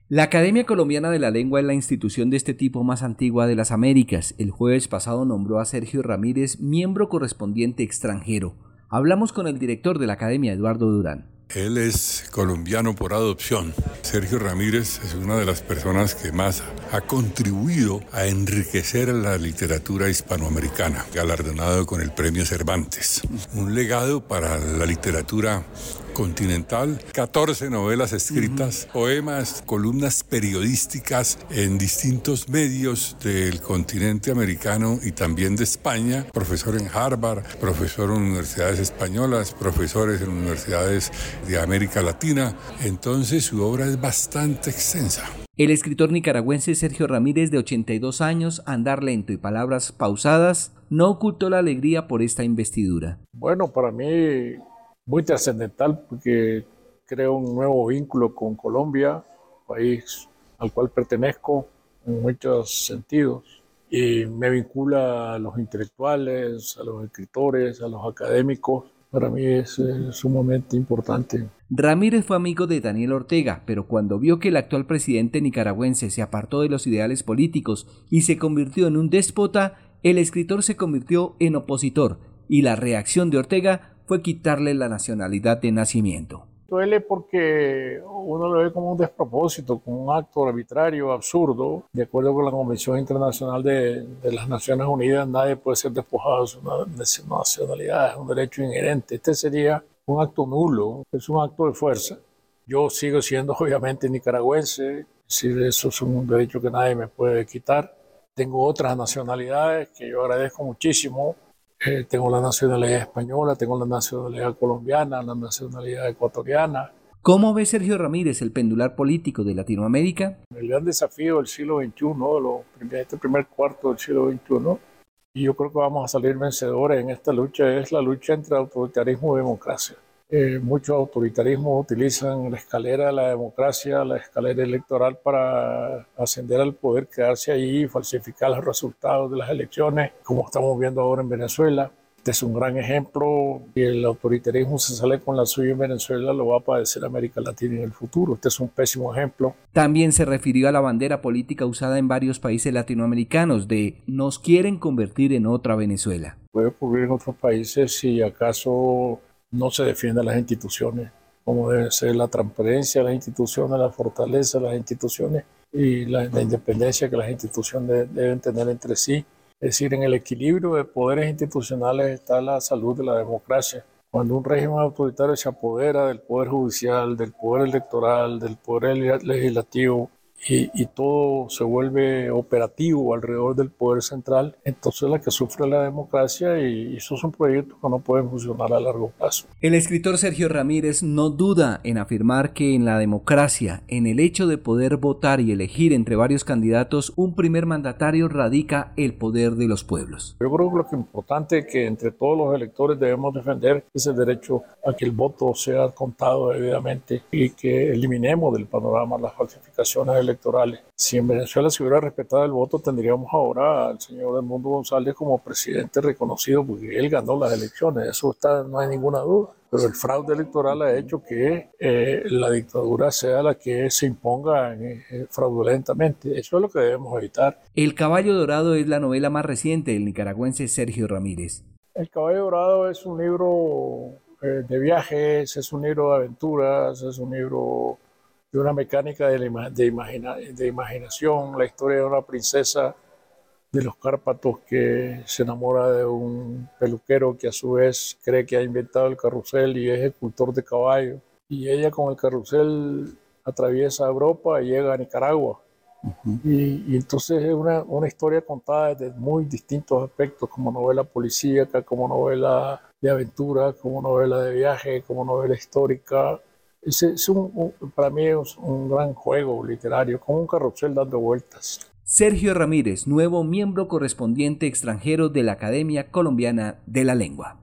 La Academia Colombiana de la Lengua es la institución de este tipo más antigua de las Américas. El jueves pasado nombró a Sergio Ramírez miembro correspondiente extranjero. Hablamos con el director de la Academia, Eduardo Durán. Él es colombiano por adopción. Sergio Ramírez es una de las personas que más ha contribuido a enriquecer la literatura hispanoamericana, galardonado con el Premio Cervantes. Un legado para la literatura continental, 14 novelas escritas, poemas, columnas periodísticas en distintos medios del continente americano y también de España, profesor en Harvard, profesor en universidades españolas, profesores en universidades de América Latina. Entonces su obra es bastante extensa. El escritor nicaragüense Sergio Ramírez, de 82 años, andar lento y palabras pausadas, no ocultó la alegría por esta investidura. Bueno, para mí muy trascendental porque creo un nuevo vínculo con Colombia, país al cual pertenezco en muchos sentidos, y me vincula a los intelectuales, a los escritores, a los académicos. Para mí es sumamente importante. Ramírez fue amigo de Daniel Ortega, pero cuando vio que el actual presidente nicaragüense se apartó de los ideales políticos y se convirtió en un déspota, el escritor se convirtió en opositor, y la reacción de Ortega fue quitarle la nacionalidad de nacimiento. Duele porque uno lo ve como un despropósito, como un acto arbitrario, absurdo. De acuerdo con la Convención Internacional de las Naciones Unidas, nadie puede ser despojado de su nacionalidad, es un derecho inherente. Este sería un acto nulo, es un acto de fuerza. Yo sigo siendo obviamente nicaragüense, eso es un derecho que nadie me puede quitar. Tengo otras nacionalidades que yo agradezco muchísimo. Tengo la nacionalidad española, tengo la nacionalidad colombiana, la nacionalidad ecuatoriana. ¿Cómo ve Sergio Ramírez el pendular político de Latinoamérica? El gran desafío del siglo XXI, este primer cuarto del siglo XXI, y yo creo que vamos a salir vencedores en esta lucha, es la lucha entre autoritarismo y democracia. Muchos autoritarismos utilizan la escalera de la democracia, la escalera electoral para ascender al poder, quedarse ahí, falsificar los resultados de las elecciones, como estamos viendo ahora en Venezuela. Este es un gran ejemplo. Si el autoritarismo se sale con la suya en Venezuela, lo va a padecer América Latina en el futuro. Este es un pésimo ejemplo. También se refirió a la bandera política usada en varios países latinoamericanos de «nos quieren convertir en otra Venezuela». Puede ocurrir en otros países si acaso no se defienden las instituciones, como debe ser la transparencia de las instituciones, la fortaleza de las instituciones y la independencia que las instituciones deben tener entre sí. Es decir, en el equilibrio de poderes institucionales está la salud de la democracia. Cuando un régimen autoritario se apodera del poder judicial, del poder electoral, del poder legislativo, y todo se vuelve operativo alrededor del poder central, entonces la que sufre la democracia, y esos son proyectos que no pueden funcionar a largo plazo. El escritor Sergio Ramírez no duda en afirmar que en la democracia, en el hecho de poder votar y elegir entre varios candidatos un primer mandatario, radica el poder de los pueblos. Yo creo que lo que es importante que entre todos los electores debemos defender es el derecho a que el voto sea contado debidamente y que eliminemos del panorama las falsificaciones electorales. Si en Venezuela se hubiera respetado el voto, tendríamos ahora al señor Edmundo González como presidente reconocido porque él ganó las elecciones, no hay ninguna duda. Pero el fraude electoral ha hecho que la dictadura sea la que se imponga fraudulentamente. Eso es lo que debemos evitar. El Caballo Dorado es la novela más reciente del nicaragüense Sergio Ramírez. El Caballo Dorado es un libro de viajes, es un libro de aventuras, es un libro de una mecánica de imaginación, la historia de una princesa de los Cárpatos que se enamora de un peluquero que a su vez cree que ha inventado el carrusel y es escultor de caballos. Y ella con el carrusel atraviesa Europa y llega a Nicaragua. Y entonces es una historia contada desde muy distintos aspectos, como novela policíaca, como novela de aventura, como novela de viaje, como novela histórica. Para mí es un gran juego literario, como un carrusel dando vueltas. Sergio Ramírez, nuevo miembro correspondiente extranjero de la Academia Colombiana de la Lengua.